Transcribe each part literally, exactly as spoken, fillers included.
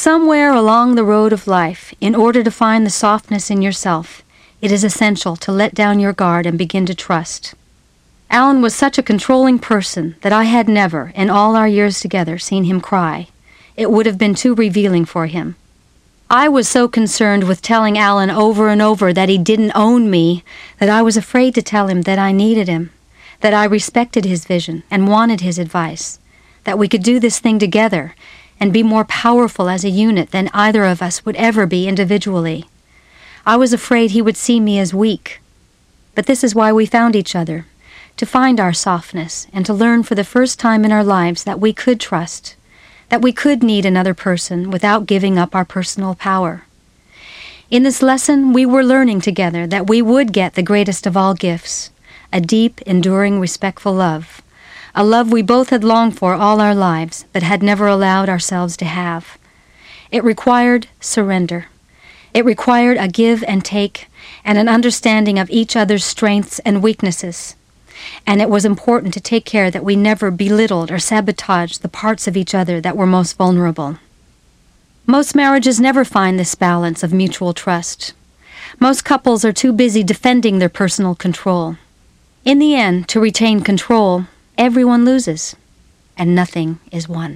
Somewhere along the road of life, in order to find the softness in yourself, it is essential to let down your guard and begin to trust. Alan was such a controlling person that I had never, in all our years together, seen him cry. It would have been too revealing for him. I was so concerned with telling Alan over and over that he didn't own me that I was afraid to tell him that I needed him, that I respected his vision and wanted his advice, that we could do this thing together and be more powerful as a unit than either of us would ever be individually. I was afraid he would see me as weak. But this is why we found each other, to find our softness and to learn for the first time in our lives that we could trust, that we could need another person without giving up our personal power. In this lesson, we were learning together that we would get the greatest of all gifts, a deep, enduring, respectful love, a love we both had longed for all our lives but had never allowed ourselves to have. It required surrender. It required a give and take and an understanding of each other's strengths and weaknesses. And it was important to take care that we never belittled or sabotaged the parts of each other that were most vulnerable. Most marriages never find this balance of mutual trust. Most couples are too busy defending their personal control. In the end, to retain control, everyone loses, and nothing is won.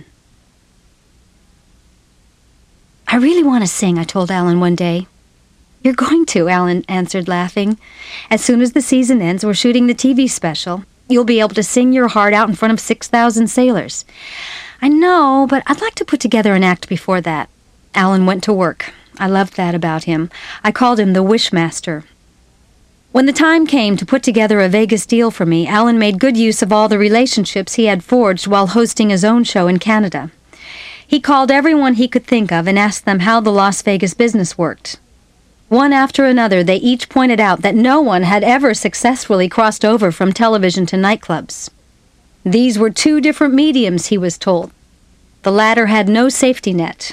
"I really want to sing," I told Alan one day. "You're going to," Alan answered, laughing. "As soon as the season ends, we're shooting the T V special. You'll be able to sing your heart out in front of six thousand sailors." "I know, but I'd like to put together an act before that." Alan went to work. I loved that about him. I called him the Wishmaster. When the time came to put together a Vegas deal for me, Alan made good use of all the relationships he had forged while hosting his own show in Canada. He called everyone he could think of and asked them how the Las Vegas business worked. One after another, they each pointed out that no one had ever successfully crossed over from television to nightclubs. These were two different mediums, he was told. The latter had no safety net.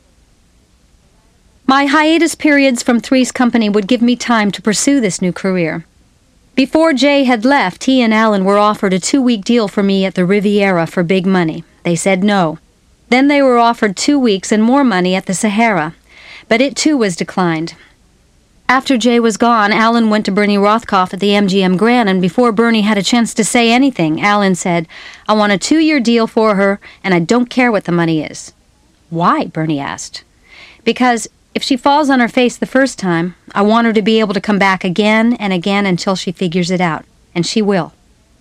My hiatus periods from Three's Company would give me time to pursue this new career. Before Jay had left, he and Alan were offered a two-week deal for me at the Riviera for big money. They said no. Then they were offered two weeks and more money at the Sahara, but it too was declined. After Jay was gone, Alan went to Bernie Rothkopf at the M G M Grand, and before Bernie had a chance to say anything, Alan said, "I want a two-year deal for her, and I don't care what the money is." "Why?" Bernie asked. "Because if she falls on her face the first time, I want her to be able to come back again and again until she figures it out, and she will."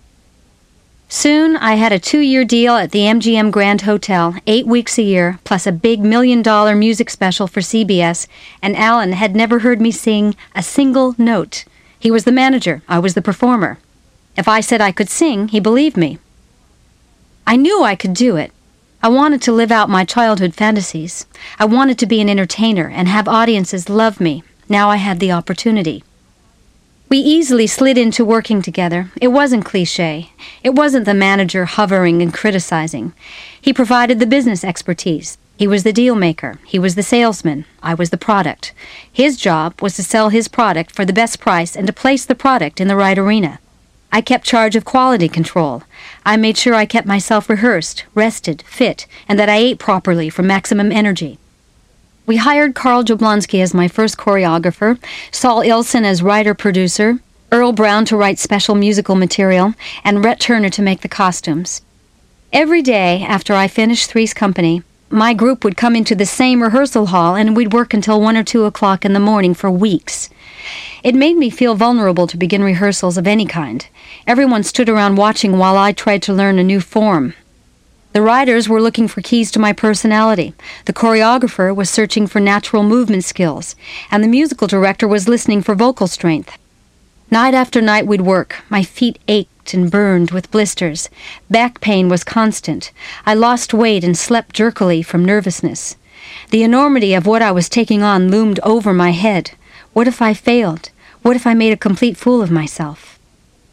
Soon, I had a two-year deal at the M G M Grand Hotel, eight weeks a year, plus a big million-dollar music special for C B S, and Alan had never heard me sing a single note. He was the manager, I was the performer. If I said I could sing, he believed me. I knew I could do it. I wanted to live out my childhood fantasies. I wanted to be an entertainer and have audiences love me. Now I had the opportunity. We easily slid into working together. It wasn't cliché. It wasn't the manager hovering and criticizing. He provided the business expertise. He was the deal maker. He was the salesman. I was the product. His job was to sell his product for the best price and to place the product in the right arena. I kept charge of quality control. I made sure I kept myself rehearsed, rested, fit, and that I ate properly for maximum energy. We hired Carl Jablonski as my first choreographer, Saul Ilson as writer-producer, Earl Brown to write special musical material, and Rhett Turner to make the costumes. Every day after I finished Three's Company, my group would come into the same rehearsal hall and we'd work until one or two o'clock in the morning for weeks. It made me feel vulnerable to begin rehearsals of any kind. Everyone stood around watching while I tried to learn a new form. The writers were looking for keys to my personality. The choreographer was searching for natural movement skills, and the musical director was listening for vocal strength. Night after night we'd work. My feet ached and burned with blisters. Back pain was constant. I lost weight and slept jerkily from nervousness. The enormity of what I was taking on loomed over my head. What if I failed? What if I made a complete fool of myself?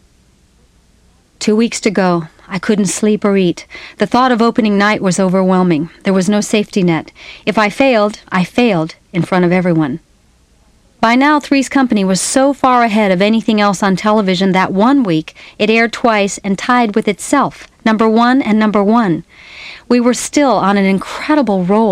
Two weeks to go. I couldn't sleep or eat. The thought of opening night was overwhelming. There was no safety net. If I failed, I failed in front of everyone. By now, Three's Company was so far ahead of anything else on television that one week it aired twice and tied with itself, number one and number one. We were still on an incredible roll.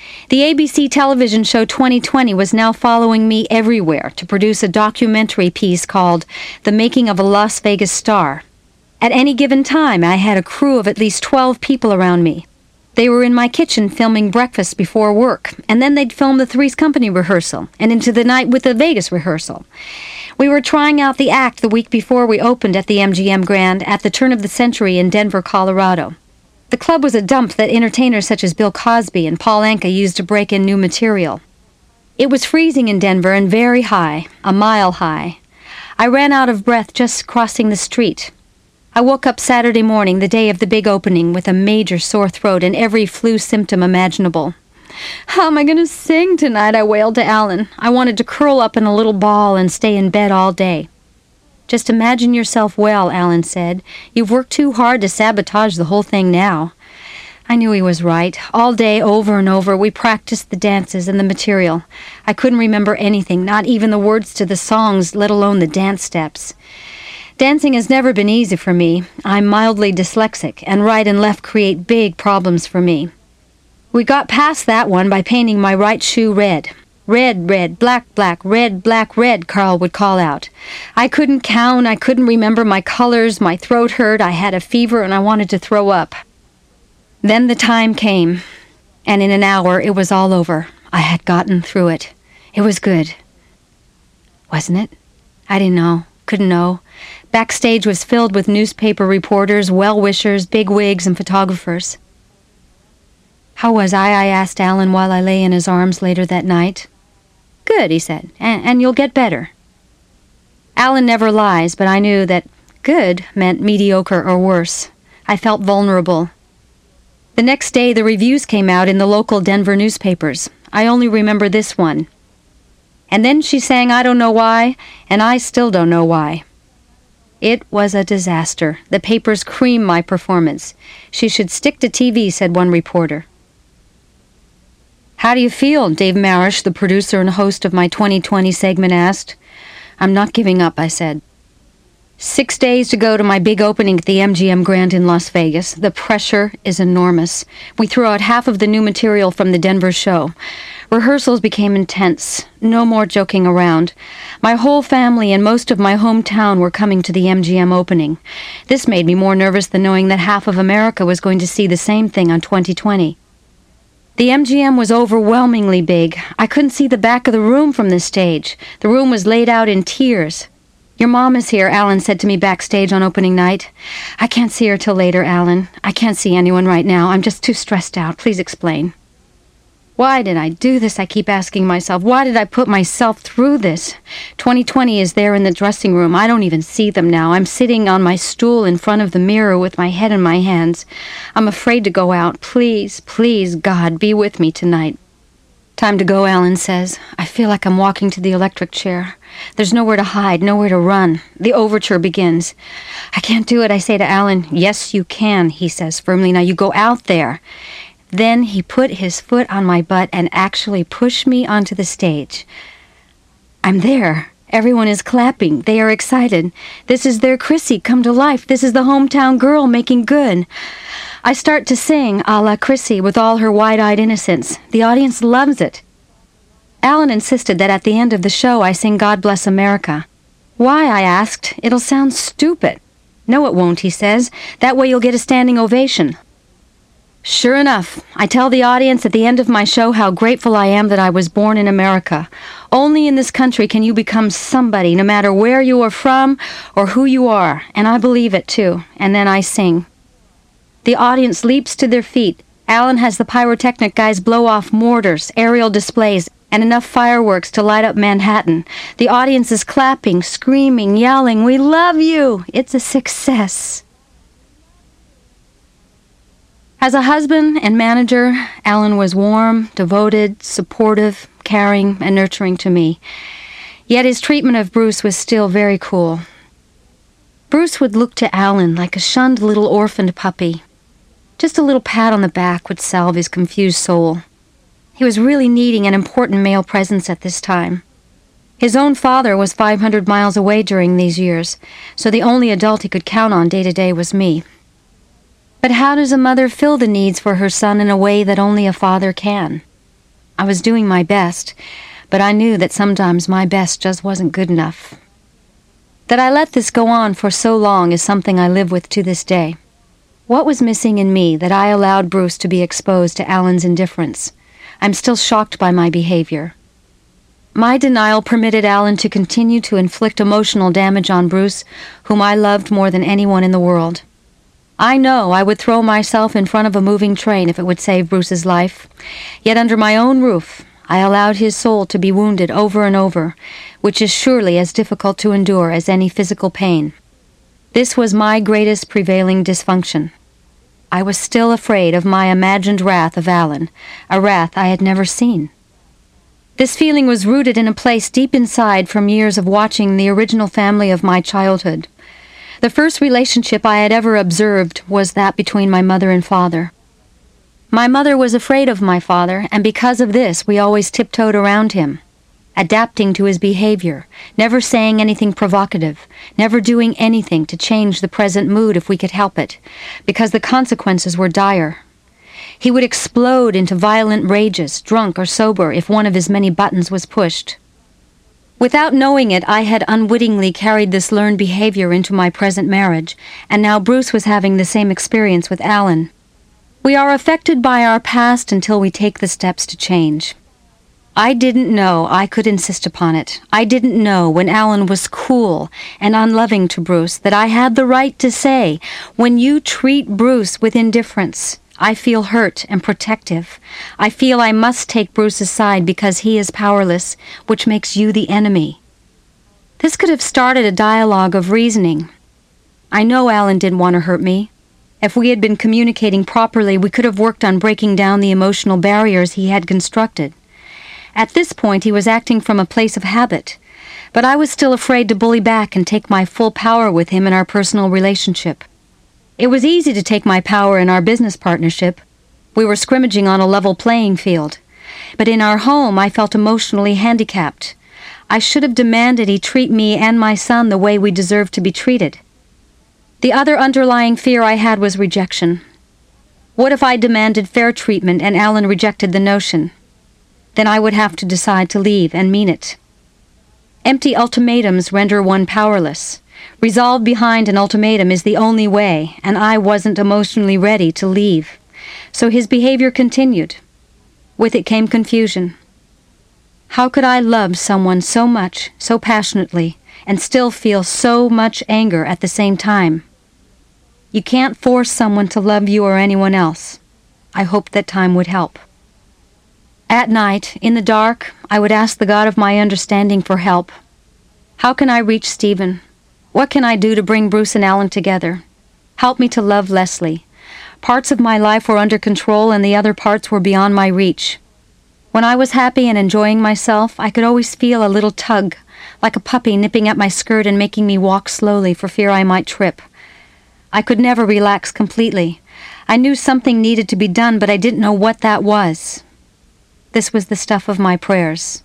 The A B C television show twenty twenty was now following me everywhere to produce a documentary piece called The Making of a Las Vegas Star. At any given time, I had a crew of at least twelve people around me. They were in my kitchen filming breakfast before work, and then they'd film the Three's Company rehearsal, and into the night with the Vegas rehearsal. We were trying out the act the week before we opened at the M G M Grand at the turn of the century in Denver, Colorado. The club was a dump that entertainers such as Bill Cosby and Paul Anka used to break in new material. It was freezing in Denver and very high, a mile high. I ran out of breath just crossing the street. I woke up Saturday morning, the day of the big opening, with a major sore throat and every flu symptom imaginable. "How am I going to sing tonight?" I wailed to Alan. I wanted to curl up in a little ball and stay in bed all day. "Just imagine yourself well," Alan said. "You've worked too hard to sabotage the whole thing now." I knew he was right. All day, over and over, we practiced the dances and the material. I couldn't remember anything, not even the words to the songs, let alone the dance steps. Dancing has never been easy for me. I'm mildly dyslexic, and right and left create big problems for me. We got past that one by painting my right shoe red. "Red, red, black, black, red, black, red," Carl would call out. I couldn't count, I couldn't remember my colors, my throat hurt, I had a fever, and I wanted to throw up. Then the time came, and in an hour it was all over. I had gotten through it. It was good. Wasn't it? I didn't know, couldn't know. Backstage was filled with newspaper reporters, well-wishers, bigwigs, and photographers. "How was I?" I asked Alan while I lay in his arms later that night. "Good," he said, and, and you'll get better." Alan never lies, but I knew that good meant mediocre or worse. I felt vulnerable. The next day, the reviews came out in the local Denver newspapers. I only remember this one. "And then she sang I Don't Know Why, and I still don't know why." It was a disaster. The papers creamed my performance. "She should stick to T V," said one reporter. "How do you feel?" Dave Marish, the producer and host of my twenty twenty segment, asked. "I'm not giving up," I said. Six days to go to my big opening at the M G M Grand in Las Vegas. The pressure is enormous. We threw out half of the new material from the Denver show. Rehearsals became intense. No more joking around. My whole family and most of my hometown were coming to the M G M opening. This made me more nervous than knowing that half of America was going to see the same thing on twenty twenty. The M G M was overwhelmingly big. I couldn't see the back of the room from the stage. The room was laid out in tiers. "Your mom is here," Alan said to me backstage on opening night. "I can't see her till later, Alan. I can't see anyone right now. I'm just too stressed out. Please explain." Why did I do this? I keep asking myself. Why did I put myself through this? twenty twenty is there in the dressing room. I don't even see them now. I'm sitting on my stool in front of the mirror with my head in my hands. I'm afraid to go out. Please, please, God, be with me tonight. "Time to go," Alan says. I feel like I'm walking to the electric chair. There's nowhere to hide, nowhere to run. The overture begins. "I can't do it," I say to Alan. "Yes, you can," he says firmly. "Now you go out there." Then he put his foot on my butt and actually pushed me onto the stage. I'm there. Everyone is clapping. They are excited. This is their Chrissy come to life. This is the hometown girl making good. I start to sing a la Chrissy with all her wide-eyed innocence. The audience loves it. Alan insisted that at the end of the show I sing God Bless America. "Why?" I asked. "It'll sound stupid." "No, it won't," he says. "That way you'll get a standing ovation." Sure enough, I tell the audience at the end of my show how grateful I am that I was born in America. Only in this country can you become somebody, no matter where you are from or who you are, and I believe it too. And then I sing. The audience leaps to their feet. Alan has the pyrotechnic guys blow off mortars, aerial displays, and enough fireworks to light up Manhattan. The audience is clapping, screaming, yelling, "We love you!" It's a success. As a husband and manager, Alan was warm, devoted, supportive, caring, and nurturing to me. Yet his treatment of Bruce was still very cool. Bruce would look to Alan like a shunned little orphaned puppy. Just a little pat on the back would salve his confused soul. He was really needing an important male presence at this time. His own father was five hundred miles away during these years, so the only adult he could count on day to day was me. But how does a mother fill the needs for her son in a way that only a father can? I was doing my best, but I knew that sometimes my best just wasn't good enough. That I let this go on for so long is something I live with to this day. What was missing in me that I allowed Bruce to be exposed to Alan's indifference? I'm still shocked by my behavior. My denial permitted Alan to continue to inflict emotional damage on Bruce, whom I loved more than anyone in the world. I know I would throw myself in front of a moving train if it would save Bruce's life, yet under my own roof, I allowed his soul to be wounded over and over, which is surely as difficult to endure as any physical pain. This was my greatest prevailing dysfunction. I was still afraid of my imagined wrath of Alan, a wrath I had never seen. This feeling was rooted in a place deep inside from years of watching the original family of my childhood. The first relationship I had ever observed was that between my mother and father. My mother was afraid of my father, and because of this we always tiptoed around him, adapting to his behavior, never saying anything provocative, never doing anything to change the present mood if we could help it, because the consequences were dire. He would explode into violent rages, drunk or sober, if one of his many buttons was pushed. Without knowing it, I had unwittingly carried this learned behavior into my present marriage, and now Bruce was having the same experience with Alan. We are affected by our past until we take the steps to change. I didn't know I could insist upon it. I didn't know when Alan was cool and unloving to Bruce that I had the right to say, when you treat Bruce with indifference, I feel hurt and protective. I feel I must take Bruce's side because he is powerless, which makes you the enemy. This could have started a dialogue of reasoning. I know Alan didn't want to hurt me. If we had been communicating properly, we could have worked on breaking down the emotional barriers he had constructed. At this point, he was acting from a place of habit, but I was still afraid to bully back and take my full power with him in our personal relationship. It was easy to take my power in our business partnership. We were scrimmaging on a level playing field. But in our home, I felt emotionally handicapped. I should have demanded he treat me and my son the way we deserved to be treated. The other underlying fear I had was rejection. What if I demanded fair treatment and Alan rejected the notion? Then I would have to decide to leave and mean it. Empty ultimatums render one powerless. Resolve behind an ultimatum is the only way, and I wasn't emotionally ready to leave. So his behavior continued. With it came confusion. How could I love someone so much, so passionately, and still feel so much anger at the same time? You can't force someone to love you or anyone else. I hoped that time would help. At night, in the dark, I would ask the God of my understanding for help. How can I reach Stephen? What can I do to bring Bruce and Alan together? Help me to love Leslie. Parts of my life were under control and the other parts were beyond my reach. When I was happy and enjoying myself, I could always feel a little tug, like a puppy nipping at my skirt and making me walk slowly for fear I might trip. I could never relax completely. I knew something needed to be done, but I didn't know what that was. This was the stuff of my prayers.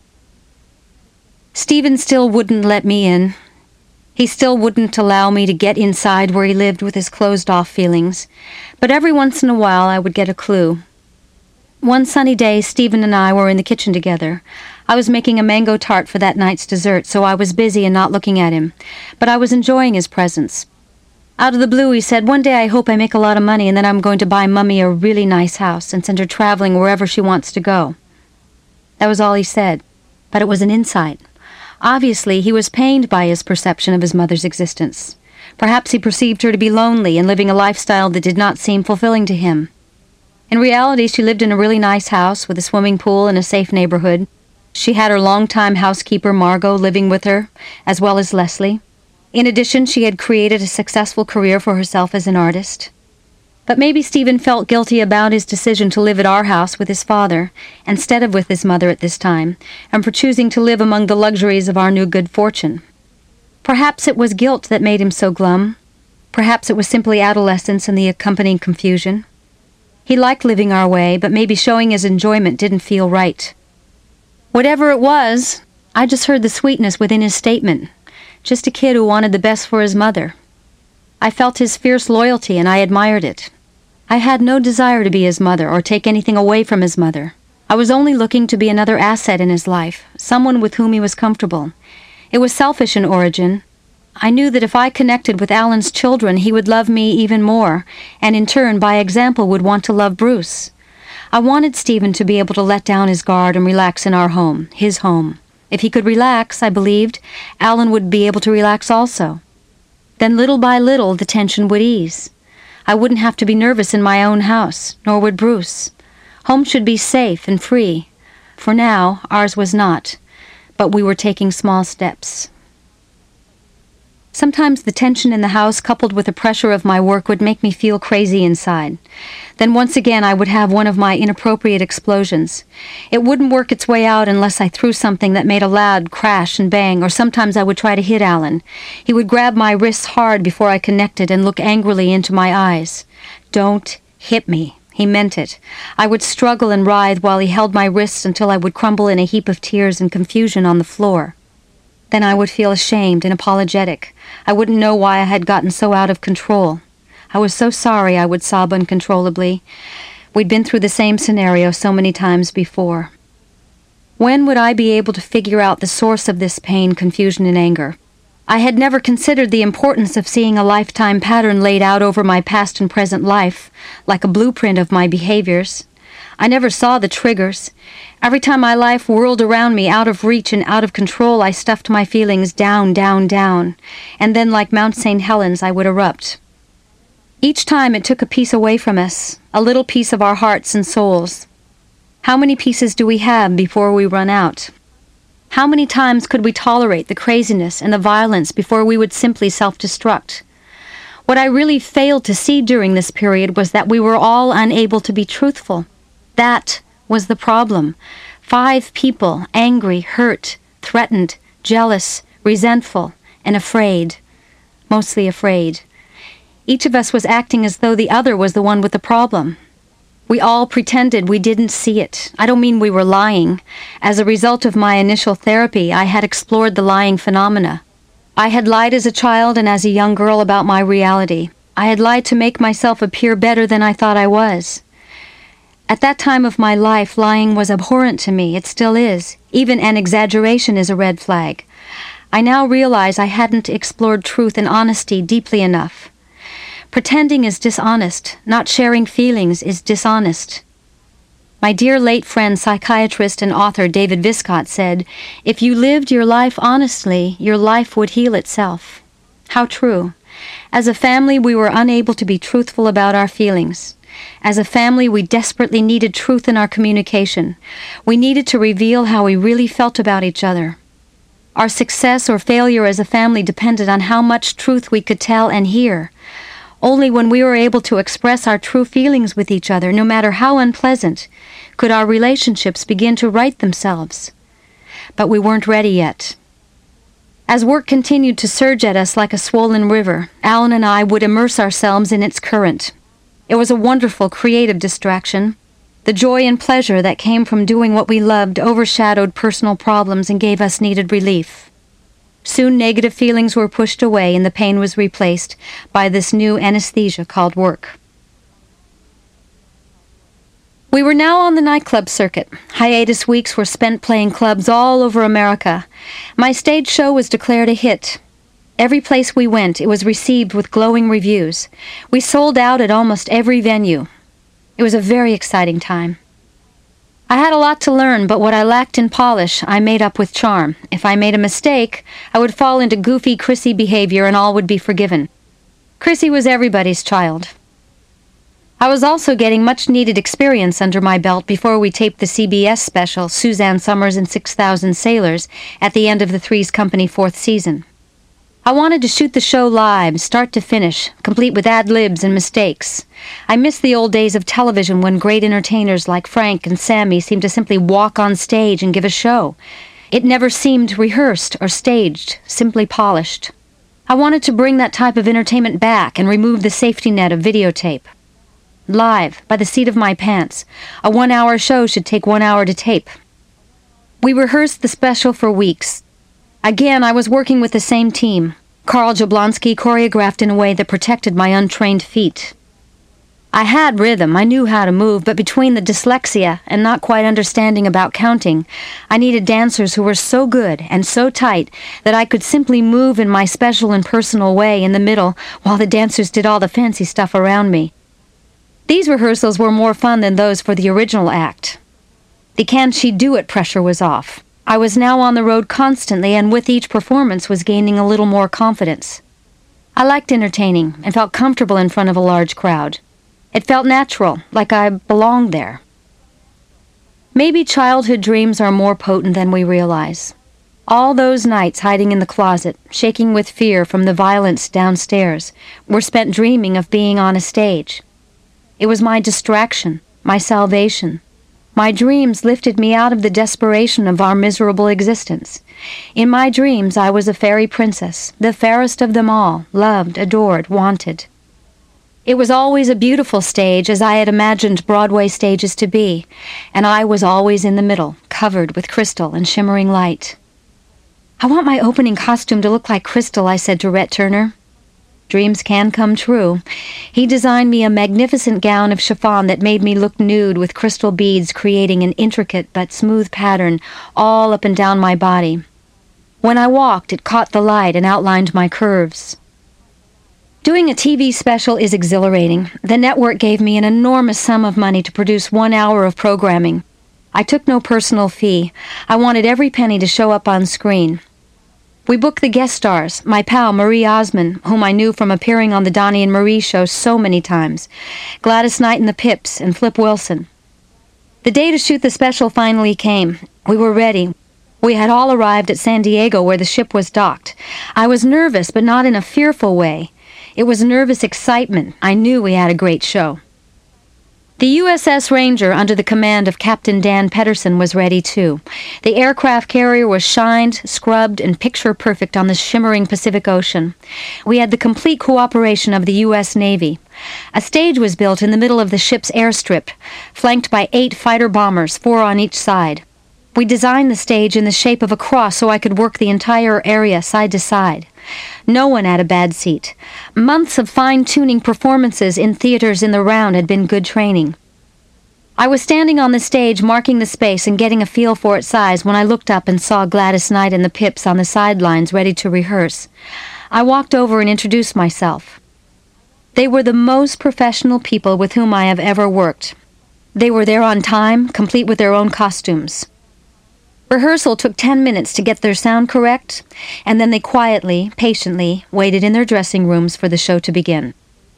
Stephen still wouldn't let me in. He still wouldn't allow me to get inside where he lived with his closed-off feelings, but every once in a while I would get a clue. One sunny day, Stephen and I were in the kitchen together. I was making a mango tart for that night's dessert, so I was busy and not looking at him, but I was enjoying his presence. Out of the blue, he said, "One day I hope I make a lot of money and then I'm going to buy Mummy a really nice house and send her traveling wherever she wants to go." That was all he said, but it was an insight. Obviously, he was pained by his perception of his mother's existence. Perhaps he perceived her to be lonely and living a lifestyle that did not seem fulfilling to him. In reality, she lived in a really nice house with a swimming pool in a safe neighborhood. She had her longtime housekeeper, Margot, living with her, as well as Leslie. In addition, she had created a successful career for herself as an artist. But maybe Stephen felt guilty about his decision to live at our house with his father, instead of with his mother at this time, and for choosing to live among the luxuries of our new good fortune. Perhaps it was guilt that made him so glum. Perhaps it was simply adolescence and the accompanying confusion. He liked living our way, but maybe showing his enjoyment didn't feel right. Whatever it was, I just heard the sweetness within his statement. Just a kid who wanted the best for his mother. I felt his fierce loyalty and I admired it. I had no desire to be his mother or take anything away from his mother. I was only looking to be another asset in his life, someone with whom he was comfortable. It was selfish in origin. I knew that if I connected with Alan's children, he would love me even more, and in turn, by example, would want to love Bruce. I wanted Stephen to be able to let down his guard and relax in our home, his home. If he could relax, I believed, Alan would be able to relax also. Then little by little, the tension would ease. I wouldn't have to be nervous in my own house, nor would Bruce. Home should be safe and free. For now, ours was not, but we were taking small steps. Sometimes the tension in the house, coupled with the pressure of my work, would make me feel crazy inside. Then once again I would have one of my inappropriate explosions. It wouldn't work its way out unless I threw something that made a loud crash and bang, or sometimes I would try to hit Alan. He would grab my wrists hard before I connected and look angrily into my eyes. "Don't hit me." He meant it. I would struggle and writhe while he held my wrists until I would crumble in a heap of tears and confusion on the floor. Then I would feel ashamed and apologetic. I wouldn't know why I had gotten so out of control. I was so sorry, I would sob uncontrollably. We'd been through the same scenario so many times before. When would I be able to figure out the source of this pain, confusion, and anger? I had never considered the importance of seeing a lifetime pattern laid out over my past and present life, like a blueprint of my behaviors. I never saw the triggers. Every time my life whirled around me, out of reach and out of control, I stuffed my feelings down, down, down, and then like Mount Saint Helens I would erupt. Each time it took a piece away from us, a little piece of our hearts and souls. How many pieces do we have before we run out? How many times could we tolerate the craziness and the violence before we would simply self-destruct? What I really failed to see during this period was that we were all unable to be truthful. That was the problem. Five people, angry, hurt, threatened, jealous, resentful, and afraid. Mostly afraid. Each of us was acting as though the other was the one with the problem. We all pretended we didn't see it. I don't mean we were lying. As a result of my initial therapy, I had explored the lying phenomena. I had lied as a child and as a young girl about my reality. I had lied to make myself appear better than I thought I was. At that time of my life, lying was abhorrent to me. It still is. Even an exaggeration is a red flag. I now realize I hadn't explored truth and honesty deeply enough. Pretending is dishonest. Not sharing feelings is dishonest. My dear late friend, psychiatrist and author David Viscott said, "If you lived your life honestly, your life would heal itself." How true. As a family, we were unable to be truthful about our feelings. As a family, we desperately needed truth in our communication. We needed to reveal how we really felt about each other. Our success or failure as a family depended on how much truth we could tell and hear. Only when we were able to express our true feelings with each other, no matter how unpleasant, could our relationships begin to right themselves. But we weren't ready yet. As work continued to surge at us like a swollen river, Alan and I would immerse ourselves in its current. It was a wonderful, creative distraction. The joy and pleasure that came from doing what we loved overshadowed personal problems and gave us needed relief. Soon negative feelings were pushed away and the pain was replaced by this new anesthesia called work. We were now on the nightclub circuit. Hiatus weeks were spent playing clubs all over America. My stage show was declared a hit. Every place we went, it was received with glowing reviews. We sold out at almost every venue. It was a very exciting time. I had a lot to learn, but what I lacked in polish, I made up with charm. If I made a mistake, I would fall into goofy Chrissy behavior and all would be forgiven. Chrissy was everybody's child. I was also getting much-needed experience under my belt before we taped the C B S special, Suzanne Summers and six thousand Sailors, at the end of the Three's Company fourth season. I wanted to shoot the show live, start to finish, complete with ad-libs and mistakes. I miss the old days of television when great entertainers like Frank and Sammy seemed to simply walk on stage and give a show. It never seemed rehearsed or staged, simply polished. I wanted to bring that type of entertainment back and remove the safety net of videotape. Live, by the seat of my pants. A one-hour show should take one hour to tape. We rehearsed the special for weeks. Again, I was working with the same team. Carl Jablonski choreographed in a way that protected my untrained feet. I had rhythm, I knew how to move, but between the dyslexia and not quite understanding about counting, I needed dancers who were so good and so tight that I could simply move in my special and personal way in the middle while the dancers did all the fancy stuff around me. These rehearsals were more fun than those for the original act. The "can she do it" pressure was off. I was now on the road constantly, and with each performance was gaining a little more confidence. I liked entertaining and felt comfortable in front of a large crowd. It felt natural, like I belonged there. Maybe childhood dreams are more potent than we realize. All those nights hiding in the closet, shaking with fear from the violence downstairs, were spent dreaming of being on a stage. It was my distraction, my salvation. My dreams lifted me out of the desperation of our miserable existence. In my dreams I was a fairy princess, the fairest of them all, loved, adored, wanted. It was always a beautiful stage, as I had imagined Broadway stages to be, and I was always in the middle, covered with crystal and shimmering light. "I want my opening costume to look like crystal," I said to Rhett Turner. Dreams can come true. He designed me a magnificent gown of chiffon that made me look nude, with crystal beads creating an intricate but smooth pattern all up and down my body. When I walked, it caught the light and outlined my curves. Doing a T V special is exhilarating. The network gave me an enormous sum of money to produce one hour of programming. I took no personal fee. I wanted every penny to show up on screen. We booked the guest stars, my pal Marie Osmond, whom I knew from appearing on the Donnie and Marie show so many times, Gladys Knight and the Pips, and Flip Wilson. The day to shoot the special finally came. We were ready. We had all arrived at San Diego, where the ship was docked. I was nervous, but not in a fearful way. It was nervous excitement. I knew we had a great show. The U S S Ranger, under the command of Captain Dan Pedersen, was ready too. The aircraft carrier was shined, scrubbed, and picture-perfect on the shimmering Pacific Ocean. We had the complete cooperation of the U S Navy. A stage was built in the middle of the ship's airstrip, flanked by eight fighter bombers, four on each side. We designed the stage in the shape of a cross so I could work the entire area side to side. No one had a bad seat. Months of fine-tuning performances in theaters in the round had been good training. I was standing on the stage marking the space and getting a feel for its size when I looked up and saw Gladys Knight and the Pips on the sidelines ready to rehearse. I walked over and introduced myself. They were the most professional people with whom I have ever worked. They were there on time, complete with their own costumes. Rehearsal took ten minutes to get their sound correct, and then they quietly, patiently waited in their dressing rooms for the show to begin.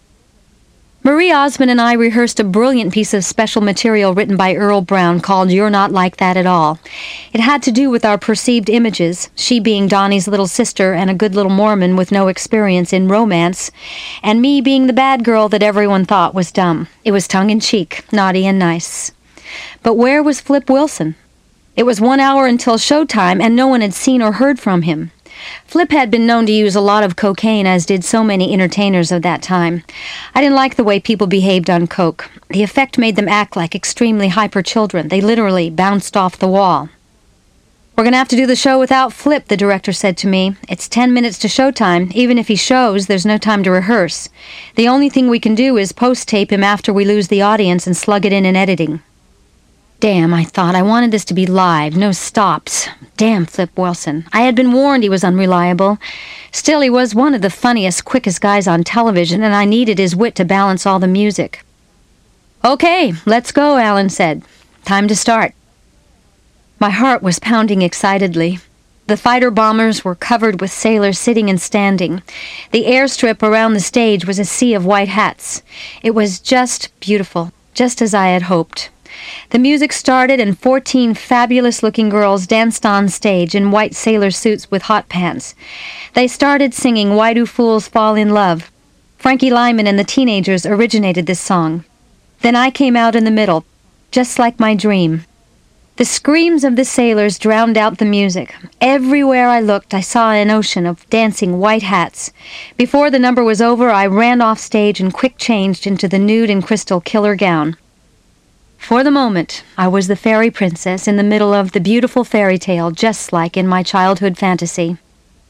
Marie Osmond and I rehearsed a brilliant piece of special material written by Earl Brown called You're Not Like That at All. It had to do with our perceived images, she being Donnie's little sister and a good little Mormon with no experience in romance, and me being the bad girl that everyone thought was dumb. It was tongue-in-cheek, naughty and nice. But where was Flip Wilson? It was one hour until showtime, and no one had seen or heard from him. Flip had been known to use a lot of cocaine, as did so many entertainers of that time. I didn't like the way people behaved on coke. The effect made them act like extremely hyper children. They literally bounced off the wall. "We're going to have to do the show without Flip," the director said to me. "It's ten minutes to showtime. Even if he shows, there's no time to rehearse. The only thing we can do is post-tape him after we lose the audience and slug it in in editing." Damn, I thought. I wanted this to be live, no stops. Damn Flip Wilson. I had been warned he was unreliable. Still, he was one of the funniest, quickest guys on television, and I needed his wit to balance all the music. "Okay, let's go," Alan said. "Time to start." My heart was pounding excitedly. The fighter bombers were covered with sailors sitting and standing. The airstrip around the stage was a sea of white hats. It was just beautiful, just as I had hoped. The music started and fourteen fabulous-looking girls danced on stage in white sailor suits with hot pants. They started singing Why Do Fools Fall in Love. Frankie Lyman and the teenagers originated this song. Then I came out in the middle, just like my dream. The screams of the sailors drowned out the music. Everywhere I looked, I saw an ocean of dancing white hats. Before the number was over, I ran off stage and quick-changed into the nude and crystal killer gown. For the moment, I was the fairy princess in the middle of the beautiful fairy tale, just like in my childhood fantasy.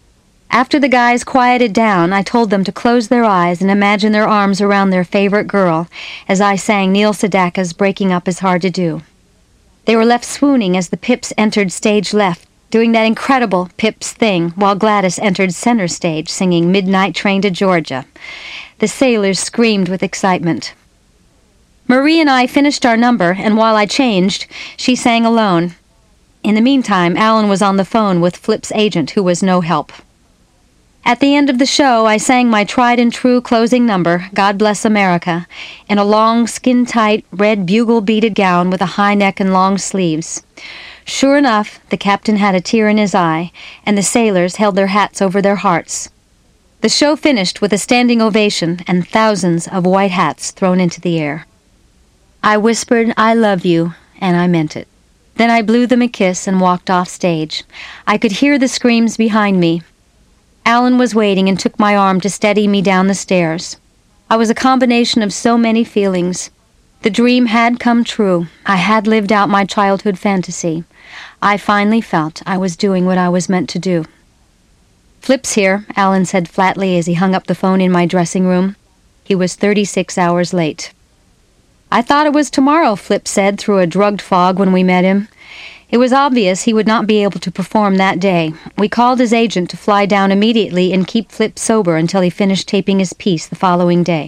After the guys quieted down, I told them to close their eyes and imagine their arms around their favorite girl as I sang Neil Sedaka's Breaking Up Is Hard to Do. They were left swooning as the Pips entered stage left, doing that incredible Pips thing, while Gladys entered center stage singing Midnight Train to Georgia. The sailors screamed with excitement. Marie and I finished our number, and while I changed, she sang alone. In the meantime, Alan was on the phone with Flip's agent, who was no help. At the end of the show, I sang my tried-and-true closing number, God Bless America, in a long, skin-tight, red bugle-beaded gown with a high neck and long sleeves. Sure enough, the captain had a tear in his eye, and the sailors held their hats over their hearts. The show finished with a standing ovation and thousands of white hats thrown into the air. I whispered, "I love you," and I meant it. Then I blew them a kiss and walked off stage. I could hear the screams behind me. Alan was waiting and took my arm to steady me down the stairs. I was a combination of so many feelings. The dream had come true. I had lived out my childhood fantasy. I finally felt I was doing what I was meant to do. "Flip's here," Alan said flatly as he hung up the phone in my dressing room. He was thirty-six hours late. "I thought it was tomorrow," Flip said through a drugged fog when we met him. It was obvious he would not be able to perform that day. We called his agent to fly down immediately and keep Flip sober until he finished taping his piece the following day.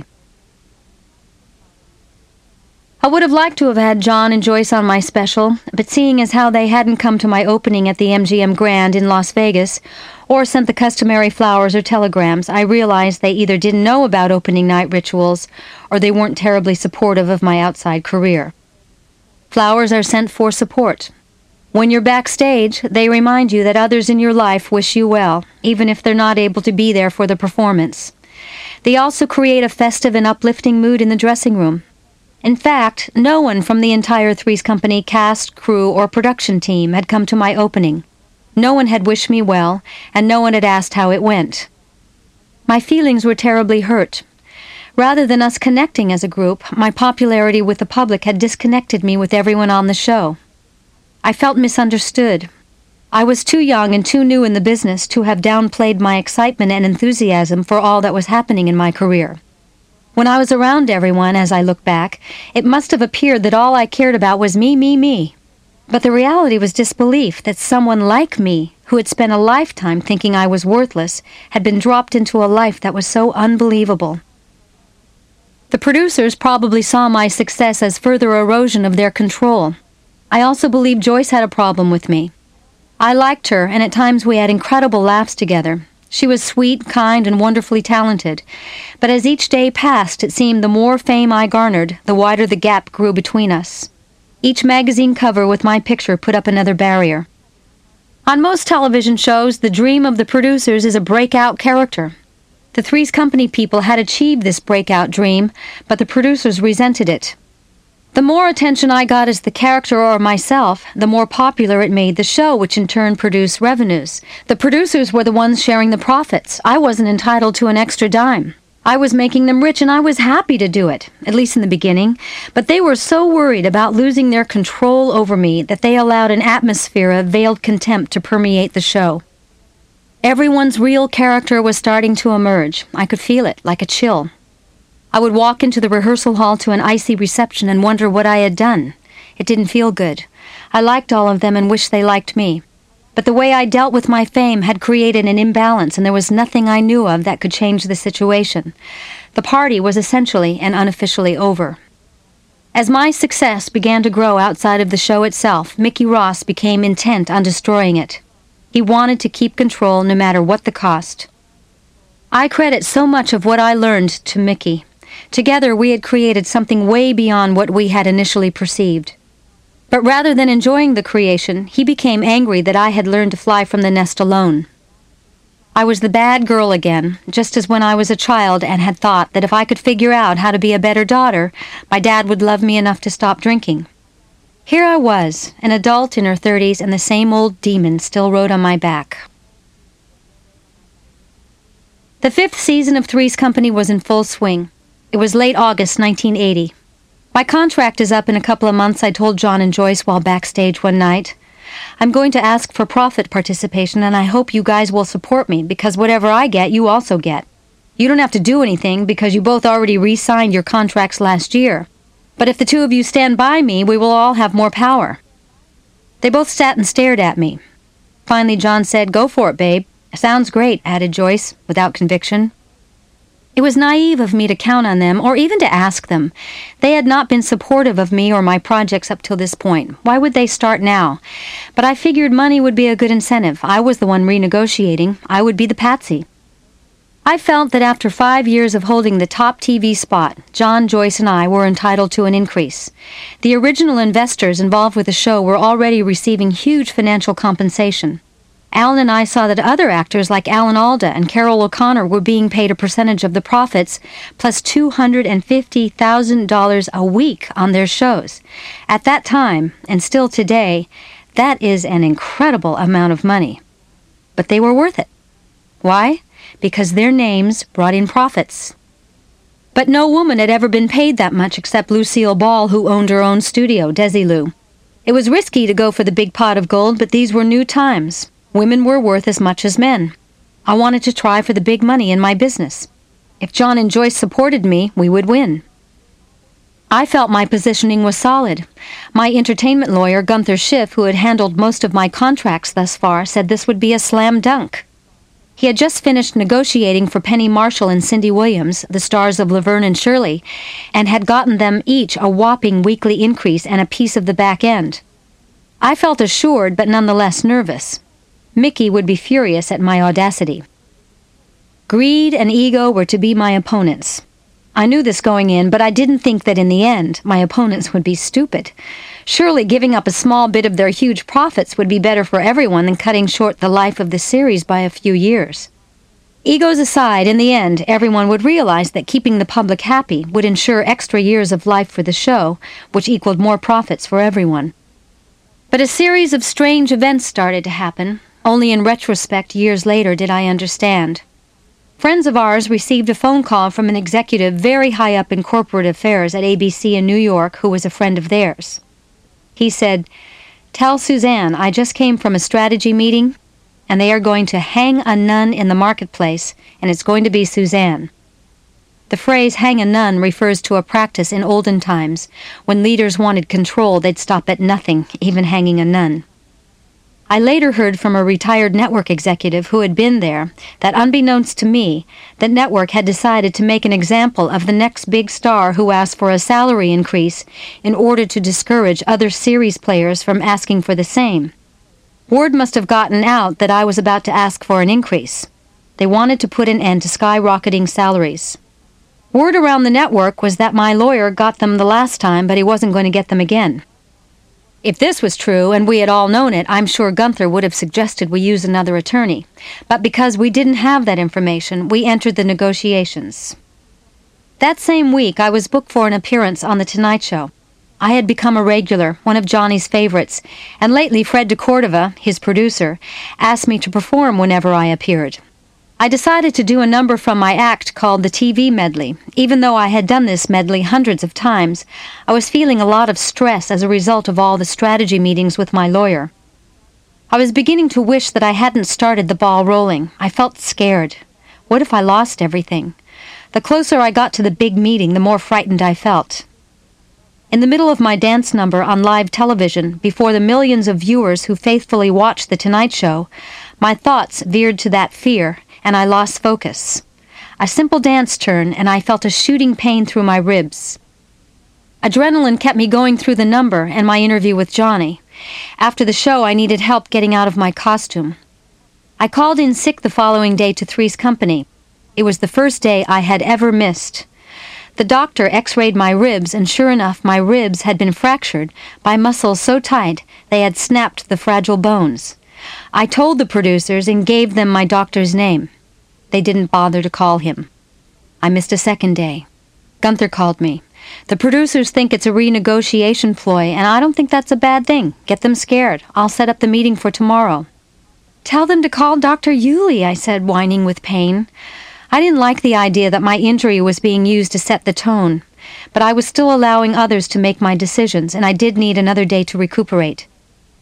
I would have liked to have had John and Joyce on my special, but seeing as how they hadn't come to my opening at the M G M Grand in Las Vegas, or sent the customary flowers or telegrams, I realized they either didn't know about opening night rituals, or they weren't terribly supportive of my outside career. Flowers are sent for support. When you're backstage, they remind you that others in your life wish you well, even if they're not able to be there for the performance. They also create a festive and uplifting mood in the dressing room. In fact, no one from the entire Three's Company cast, crew, or production team had come to my opening. No one had wished me well, and no one had asked how it went. My feelings were terribly hurt. Rather than us connecting as a group, my popularity with the public had disconnected me with everyone on the show. I felt misunderstood. I was too young and too new in the business to have downplayed my excitement and enthusiasm for all that was happening in my career. When I was around everyone, as I look back, it must have appeared that all I cared about was me, me, me. But the reality was disbelief that someone like me, who had spent a lifetime thinking I was worthless, had been dropped into a life that was so unbelievable. The producers probably saw my success as further erosion of their control. I also believe Joyce had a problem with me. I liked her, and at times we had incredible laughs together. She was sweet, kind, and wonderfully talented. But as each day passed, it seemed the more fame I garnered, the wider the gap grew between us. Each magazine cover with my picture put up another barrier. On most television shows, the dream of the producers is a breakout character. The Three's Company people had achieved this breakout dream, but the producers resented it. The more attention I got as the character or myself, the more popular it made the show, which in turn produced revenues. The producers were the ones sharing the profits. I wasn't entitled to an extra dime. I was making them rich, and I was happy to do it, at least in the beginning. But they were so worried about losing their control over me that they allowed an atmosphere of veiled contempt to permeate the show. Everyone's real character was starting to emerge. I could feel it, like a chill. I would walk into the rehearsal hall to an icy reception and wonder what I had done. It didn't feel good. I liked all of them and wished they liked me. But the way I dealt with my fame had created an imbalance, and there was nothing I knew of that could change the situation. The party was essentially and unofficially over. As my success began to grow outside of the show itself, Mickey Ross became intent on destroying it. He wanted to keep control no matter what the cost. I credit so much of what I learned to Mickey. Together we had created something way beyond what we had initially perceived. But rather than enjoying the creation, he became angry that I had learned to fly from the nest alone. I was the bad girl again, just as when I was a child and had thought that if I could figure out how to be a better daughter, my dad would love me enough to stop drinking. Here I was, an adult in her thirties, and the same old demon still rode on my back. The fifth season of Three's Company was in full swing. It was late August nineteen eighty. My contract is up in a couple of months, I told John and Joyce while backstage one night. I'm going to ask for profit participation, and I hope you guys will support me, because whatever I get, you also get. You don't have to do anything because you both already re-signed your contracts last year. But if the two of you stand by me, we will all have more power." They both sat and stared at me. Finally, John said, "Go for it, babe." "Sounds great," added Joyce, without conviction. It was naive of me to count on them, or even to ask them. They had not been supportive of me or my projects up till this point. Why would they start now? But I figured money would be a good incentive. I was the one renegotiating. I would be the patsy. I felt that after five years of holding the top T V spot, John, Joyce, and I were entitled to an increase. The original investors involved with the show were already receiving huge financial compensation. Alan and I saw that other actors like Alan Alda and Carol O'Connor were being paid a percentage of the profits, plus two hundred fifty thousand dollars a week on their shows. At that time, and still today, that is an incredible amount of money. But they were worth it. Why? Because their names brought in profits. But no woman had ever been paid that much except Lucille Ball, who owned her own studio, Desilu. It was risky to go for the big pot of gold, but these were new times. Women were worth as much as men. I wanted to try for the big money in my business. If John and Joyce supported me, we would win. I felt my positioning was solid. My entertainment lawyer, Gunther Schiff, who had handled most of my contracts thus far, said this would be a slam dunk. He had just finished negotiating for Penny Marshall and Cindy Williams, the stars of Laverne and Shirley, and had gotten them each a whopping weekly increase and a piece of the back end. I felt assured, but nonetheless nervous. Mickey would be furious at my audacity. Greed and ego were to be my opponents. I knew this going in, but I didn't think that in the end my opponents would be stupid. Surely giving up a small bit of their huge profits would be better for everyone than cutting short the life of the series by a few years. Egos aside, in the end, everyone would realize that keeping the public happy would ensure extra years of life for the show, which equaled more profits for everyone. But a series of strange events started to happen. Only in retrospect, years later, did I understand. Friends of ours received a phone call from an executive very high up in corporate affairs at A B C in New York who was a friend of theirs. He said, "Tell Suzanne I just came from a strategy meeting, and they are going to hang a nun in the marketplace, and it's going to be Suzanne." The phrase hang a nun refers to a practice in olden times. When leaders wanted control, they'd stop at nothing, even hanging a nun. I later heard from a retired network executive who had been there that, unbeknownst to me, the network had decided to make an example of the next big star who asked for a salary increase in order to discourage other series players from asking for the same. Word must have gotten out that I was about to ask for an increase. They wanted to put an end to skyrocketing salaries. Word around the network was that my lawyer got them the last time, but he wasn't going to get them again. If this was true, and we had all known it, I'm sure Gunther would have suggested we use another attorney. But because we didn't have that information, we entered the negotiations. That same week, I was booked for an appearance on The Tonight Show. I had become a regular, one of Johnny's favorites, and lately Fred de Cordova, his producer, asked me to perform whenever I appeared. I decided to do a number from my act called the T V Medley. Even though I had done this medley hundreds of times, I was feeling a lot of stress as a result of all the strategy meetings with my lawyer. I was beginning to wish that I hadn't started the ball rolling. I felt scared. What if I lost everything? The closer I got to the big meeting, the more frightened I felt. In the middle of my dance number on live television, before the millions of viewers who faithfully watched The Tonight Show, my thoughts veered to that fear, and I lost focus. A simple dance turn, and I felt a shooting pain through my ribs. Adrenaline kept me going through the number and my interview with Johnny. After the show, I needed help getting out of my costume. I called in sick the following day to Three's Company. It was the first day I had ever missed. The doctor x-rayed my ribs, and sure enough, my ribs had been fractured by muscles so tight they had snapped the fragile bones. I told the producers and gave them my doctor's name. They didn't bother to call him. I missed a second day. Gunther called me. The producers think it's a renegotiation ploy, and I don't think that's a bad thing. Get them scared. I'll set up the meeting for tomorrow. Tell them to call Doctor Yulee, I said, whining with pain. I didn't like the idea that my injury was being used to set the tone, but I was still allowing others to make my decisions, and I did need another day to recuperate.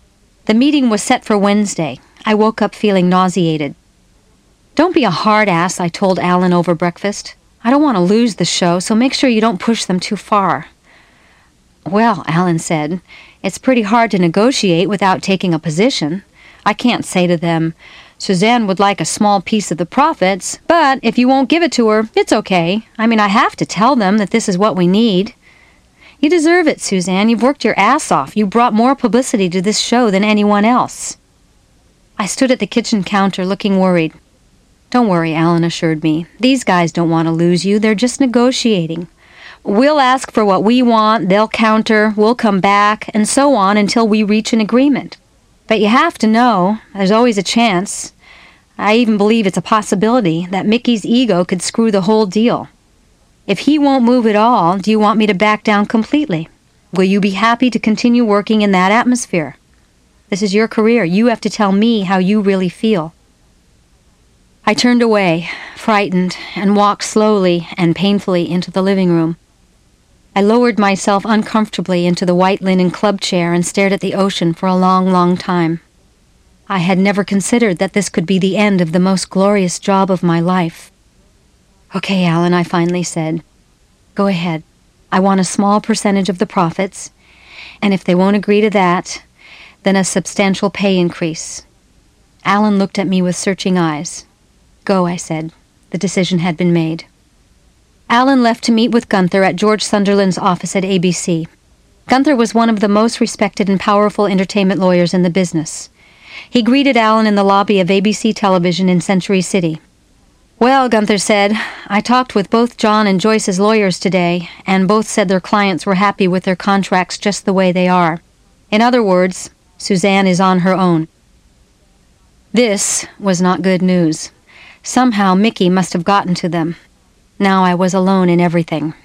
The meeting was set for Wednesday. I woke up feeling nauseated. "Don't be a hard ass," I told Alan over breakfast. "I don't want to lose the show, so make sure you don't push them too far." "Well," Alan said, "it's pretty hard to negotiate without taking a position. I can't say to them, 'Suzanne would like a small piece of the profits, but if you won't give it to her, it's okay.' I mean, I have to tell them that this is what we need." "You deserve it, Suzanne. You've worked your ass off. You brought more publicity to this show than anyone else." I stood at the kitchen counter looking worried. "Don't worry," Alan assured me. "These guys don't want to lose you. They're just negotiating. We'll ask for what we want, they'll counter, we'll come back, and so on until we reach an agreement. But you have to know, there's always a chance. I even believe it's a possibility that Mickey's ego could screw the whole deal. If he won't move at all, do you want me to back down completely? Will you be happy to continue working in that atmosphere? This is your career. You have to tell me how you really feel." I turned away, frightened, and walked slowly and painfully into the living room. I lowered myself uncomfortably into the white linen club chair and stared at the ocean for a long, long time. I had never considered that this could be the end of the most glorious job of my life. "Okay, Alan," I finally said. "Go ahead. I want a small percentage of the profits, and if they won't agree to that, then a substantial pay increase." Alan looked at me with searching eyes. "Go," I said. The decision had been made. Alan left to meet with Gunther at George Sunderland's office at A B C. Gunther was one of the most respected and powerful entertainment lawyers in the business. He greeted Alan in the lobby of A B C Television in Century City. "Well," Gunther said, "I talked with both John and Joyce's lawyers today, and both said their clients were happy with their contracts just the way they are. In other words, Suzanne is on her own." This was not good news. Somehow Mickey must have gotten to them. Now I was alone in everything.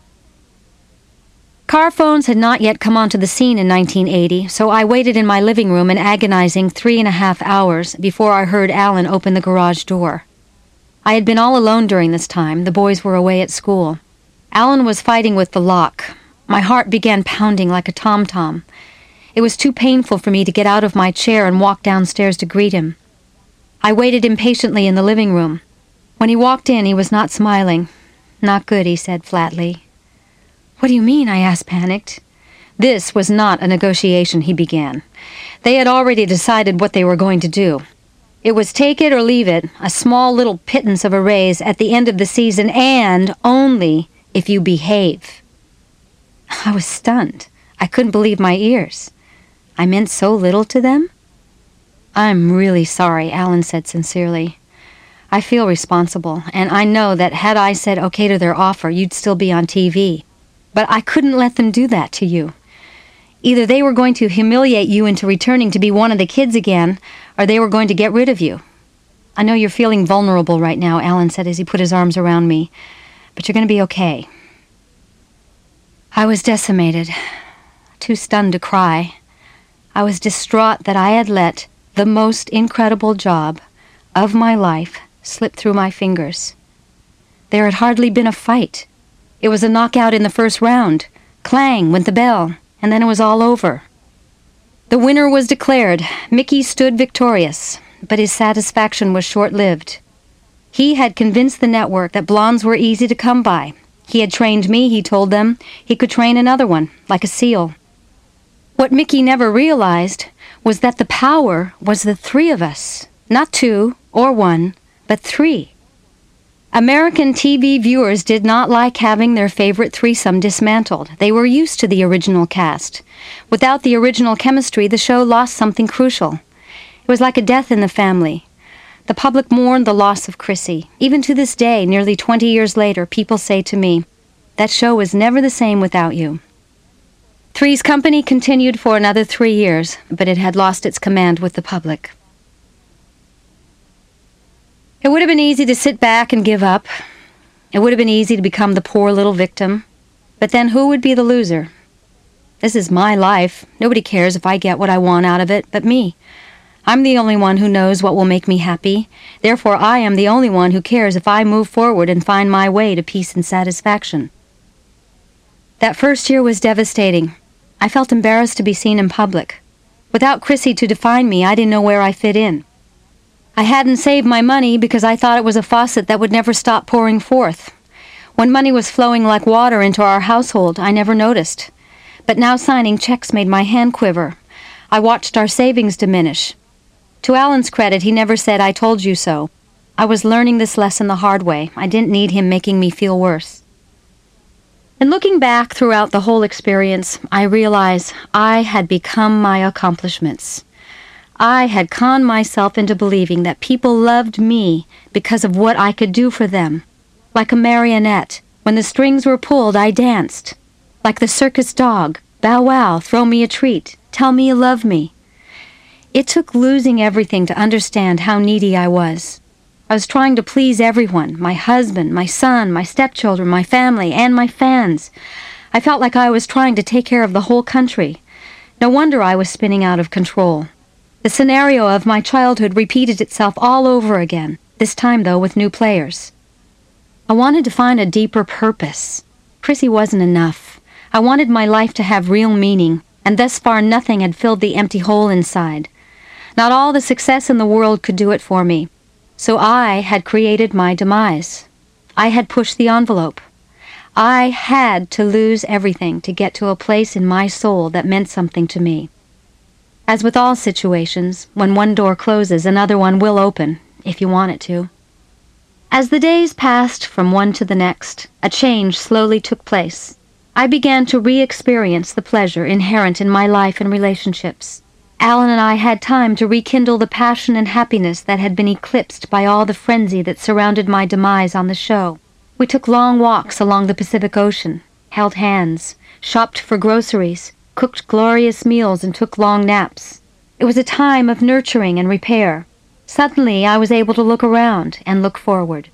Car phones had not yet come onto the scene in nineteen eighty, so I waited in my living room an agonizing three and a half hours before I heard Alan open the garage door. I had been all alone during this time. The boys were away at school. Alan was fighting with the lock. My heart began pounding like a tom-tom. It was too painful for me to get out of my chair and walk downstairs to greet him. I waited impatiently in the living room. When he walked in, he was not smiling. "Not good," he said flatly. "What do you mean?" I asked, panicked. This was not a negotiation, he began. They had already decided what they were going to do. It was take it or leave it, a small little pittance of a raise at the end of the season, and only if you behave. I was stunned. I couldn't believe my ears. I meant so little to them? "I'm really sorry," Alan said sincerely. "I feel responsible, and I know that had I said okay to their offer, you'd still be on T V. But I couldn't let them do that to you. Either they were going to humiliate you into returning to be one of the kids again, or they were going to get rid of you. I know you're feeling vulnerable right now," Alan said as he put his arms around me, "but you're going to be okay." I was decimated, too stunned to cry. I was distraught that I had let the most incredible job of my life slip through my fingers. There had hardly been a fight. It was a knockout in the first round. Clang went the bell, and then it was all over. The winner was declared. Mickey stood victorious, but his satisfaction was short-lived. He had convinced the network that blondes were easy to come by. He had trained me, he told them. He could train another one, like a seal. What Mickey never realized was that the power was the three of us. Not two or one, but three. American T V viewers did not like having their favorite threesome dismantled. They were used to the original cast. Without the original chemistry, the show lost something crucial. It was like a death in the family. The public mourned the loss of Chrissy. Even to this day, nearly twenty years later, people say to me, "That show was never the same without you." Three's Company continued for another three years, but it had lost its command with the public. It would have been easy to sit back and give up. It would have been easy to become the poor little victim. But then who would be the loser? This is my life. Nobody cares if I get what I want out of it but me. I'm the only one who knows what will make me happy. Therefore, I am the only one who cares if I move forward and find my way to peace and satisfaction. That first year was devastating. I felt embarrassed to be seen in public. Without Chrissy to define me, I didn't know where I fit in. I hadn't saved my money because I thought it was a faucet that would never stop pouring forth. When money was flowing like water into our household, I never noticed. But now signing checks made my hand quiver. I watched our savings diminish. To Alan's credit, he never said, "I told you so." I was learning this lesson the hard way. I didn't need him making me feel worse. And looking back throughout the whole experience, I realize I had become my accomplishments. I had conned myself into believing that people loved me because of what I could do for them. Like a marionette, when the strings were pulled, I danced. Like the circus dog, bow wow, throw me a treat, tell me you love me. It took losing everything to understand how needy I was. I was trying to please everyone, my husband, my son, my stepchildren, my family, and my fans. I felt like I was trying to take care of the whole country. No wonder I was spinning out of control. The scenario of my childhood repeated itself all over again, this time, though, with new players. I wanted to find a deeper purpose. Chrissy wasn't enough. I wanted my life to have real meaning, and thus far nothing had filled the empty hole inside. Not all the success in the world could do it for me, so I had created my demise. I had pushed the envelope. I had to lose everything to get to a place in my soul that meant something to me. As with all situations, when one door closes, another one will open, if you want it to. As the days passed from one to the next, a change slowly took place. I began to re-experience the pleasure inherent in my life and relationships. Alan and I had time to rekindle the passion and happiness that had been eclipsed by all the frenzy that surrounded my demise on the show. We took long walks along the Pacific Ocean, held hands, shopped for groceries, cooked glorious meals, and took long naps. It was a time of nurturing and repair. Suddenly, I was able to look around and look forward.